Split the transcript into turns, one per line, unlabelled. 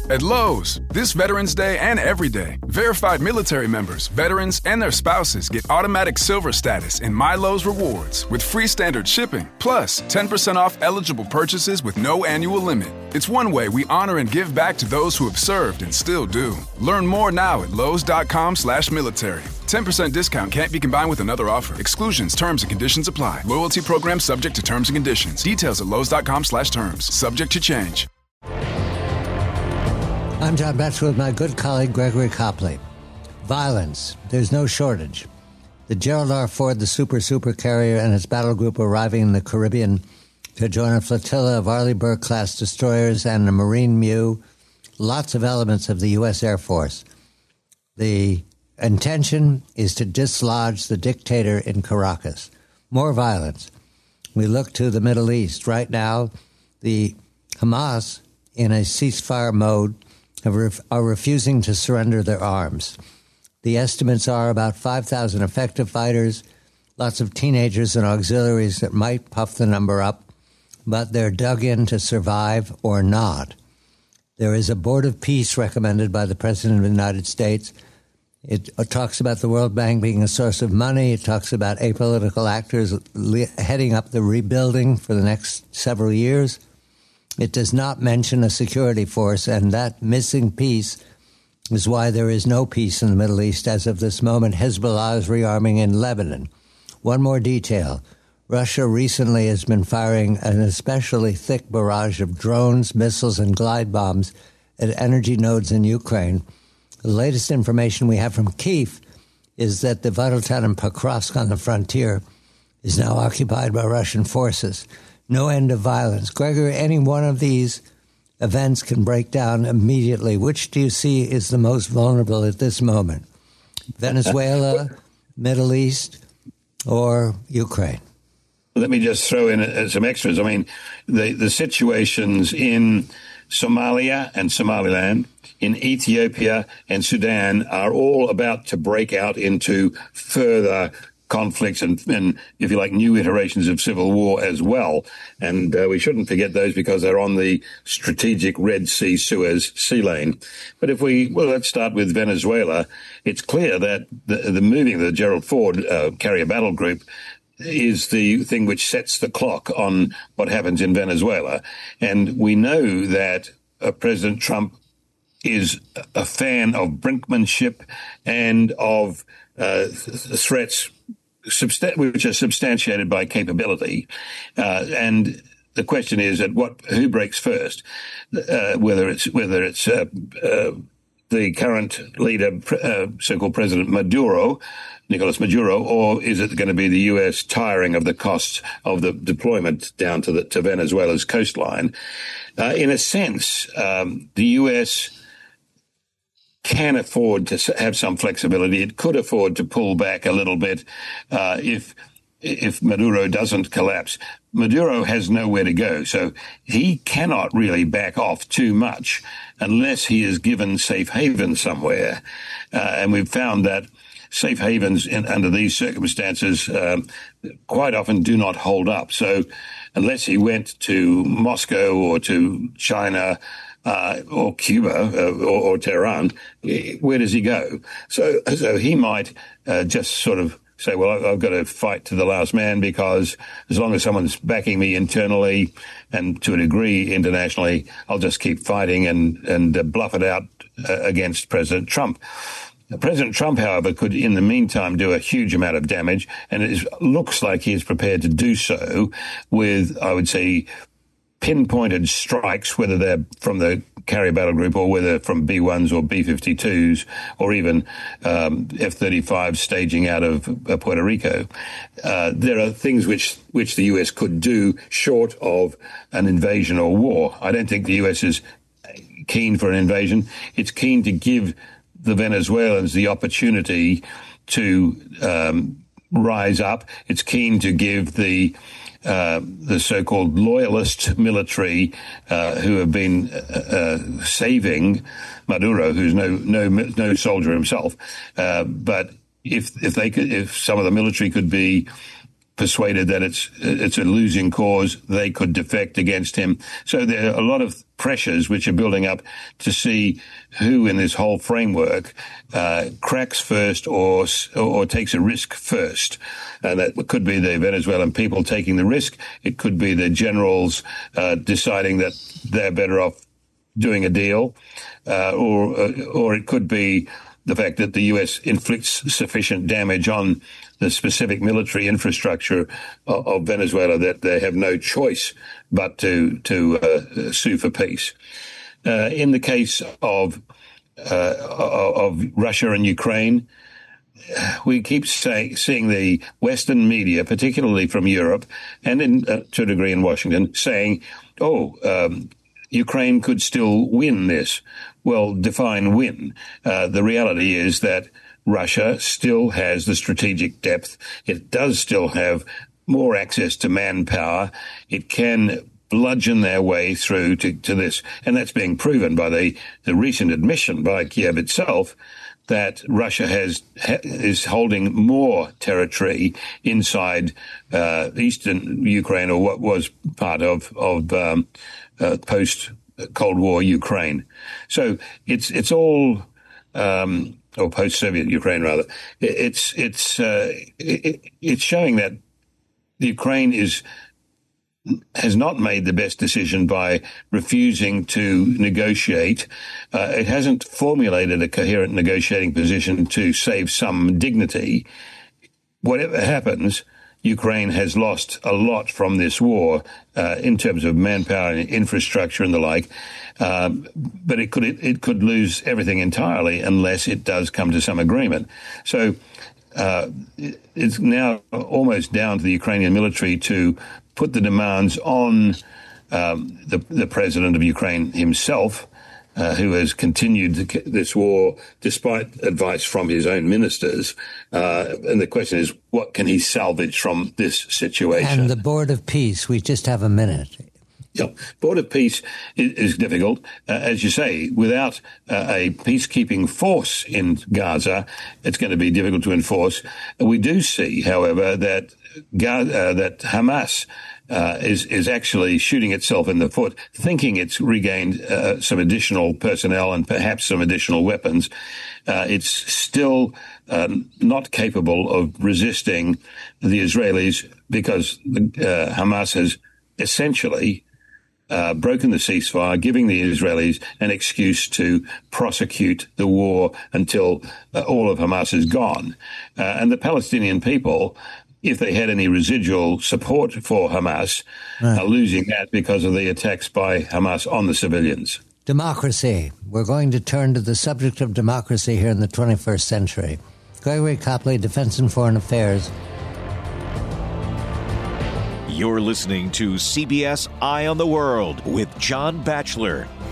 At Lowe's, this Veterans Day and every day, verified military members, veterans, and their spouses get automatic silver status in My Lowe's Rewards with free standard shipping, plus 10% off eligible purchases with no annual limit. It's one way we honor and give back to those who have served and still do. Learn more now at lowes.com/military. 10% discount can't be combined with another offer. Exclusions, terms, and conditions apply. Loyalty program subject to terms and conditions. Details at lowes.com/terms. Subject to change.
I'm John Betts with my good colleague Gregory Copley. Violence. There's no shortage. The Gerald R. Ford, the super carrier, and its battle group arriving in the Caribbean to join a flotilla of Arleigh Burke-class destroyers and a Marine Mew. Lots of elements of the U.S. Air Force. The intention is to dislodge the dictator in Caracas. More violence. We look to the Middle East. Right now, the Hamas, in a ceasefire mode, are refusing to surrender their arms. The estimates are about 5,000 effective fighters, lots of teenagers and auxiliaries that might puff the number up, but they're dug in to survive or not. There is a board of peace recommended by the President of the United States. It talks about the World Bank being a source of money. It talks about apolitical actors heading up the rebuilding for the next several years. It does not mention a security force, and that missing piece is why there is no peace in the Middle East as of this moment. Hezbollah is rearming in Lebanon. One more detail. Russia recently has been firing an especially thick barrage of drones, missiles, and glide bombs at energy nodes in Ukraine. The latest information we have from Kyiv is that the vital town in Pokrovsk on the frontier is now occupied by Russian forces. No end of violence. Gregory, any one of these events can break down immediately. Which do you see is the most vulnerable at this moment? Venezuela, Middle East, or Ukraine?
Let me just throw in some extras. I mean, the situations in Somalia and Somaliland, in Ethiopia and Sudan are all about to break out into further conflicts and, if you like, new iterations of civil war as well. And we shouldn't forget those because they're on the strategic Red Sea Suez sea lane. But let's start with Venezuela. It's clear that the moving of the Gerald Ford carrier battle group is the thing which sets the clock on what happens in Venezuela. And we know that President Trump is a fan of brinkmanship and of threats which are substantiated by capability. And the question is who breaks first, whether it's the current leader, so-called President Nicolas Maduro, or is it going to be the U.S. tiring of the costs of the deployment down to Venezuela's coastline? In a sense, the U.S. can afford to have some flexibility. It could afford to pull back a little bit if Maduro doesn't collapse. Maduro has nowhere to go, so he cannot really back off too much unless he is given safe haven somewhere. And we've found that safe havens under these circumstances quite often do not hold up. So unless he went to Moscow or to China or Cuba or Tehran, where does he go? So he might just sort of say, well, I've got to fight to the last man because as long as someone's backing me internally and to a degree internationally, I'll just keep fighting and bluff it out against President Trump. President Trump, however, could in the meantime do a huge amount of damage, and it looks like he is prepared to do so with, I would say, pinpointed strikes, whether they're from the carrier battle group or whether from B-1s or B-52s or even F-35 staging out of Puerto Rico. There are things which the U.S. could do short of an invasion or war. I don't think the U.S. is keen for an invasion. It's keen to give the Venezuelans the opportunity to rise up. It's keen to give the so-called loyalist military who have been saving Maduro, who's no soldier himself. But if some of the military could be persuaded that it's a losing cause. They could defect against him. So there are a lot of pressures which are building up to see who in this whole framework cracks first or takes a risk first. And that could be the Venezuelan people taking the risk. It could be the generals deciding that they're better off doing a deal, or it could be the fact that the U.S. inflicts sufficient damage on the specific military infrastructure of Venezuela that they have no choice but to sue for peace. In the case of Russia and Ukraine, we keep seeing the Western media, particularly from Europe and to a degree in Washington, saying, Ukraine could still win this. Well, define win. The reality is that Russia still has the strategic depth. It does still have more access to manpower. It can bludgeon their way through to this. And that's being proven by the recent admission by Kiev itself that Russia is holding more territory inside eastern Ukraine, or what was part of post-Cold War Ukraine. So it's all, or post-Soviet Ukraine rather. It's showing that Ukraine has not made the best decision by refusing to negotiate. It hasn't formulated a coherent negotiating position to save some dignity. Whatever happens, Ukraine has lost a lot from this war in terms of manpower and infrastructure and the like. But it could lose everything entirely unless it does come to some agreement. So it's now almost down to the Ukrainian military to put the demands on the president of Ukraine himself, who has continued this war despite advice from his own ministers. And the question is, what can he salvage from this situation?
And the Board of Peace, we just have a minute.
Yeah, Board of Peace is difficult. As you say, without a peacekeeping force in Gaza, it's going to be difficult to enforce. We do see, however, that Hamas is actually shooting itself in the foot, thinking it's regained some additional personnel and perhaps some additional weapons. It's still not capable of resisting the Israelis because Hamas has essentially broken the ceasefire, giving the Israelis an excuse to prosecute the war until all of Hamas is gone. And the Palestinian people, if they had any residual support for Hamas, are losing that because of the attacks by Hamas on the civilians.
Democracy. We're going to turn to the subject of democracy here in the 21st century. Gregory Copley, Defense and Foreign Affairs.
You're listening to CBS Eye on the World with John Batchelor.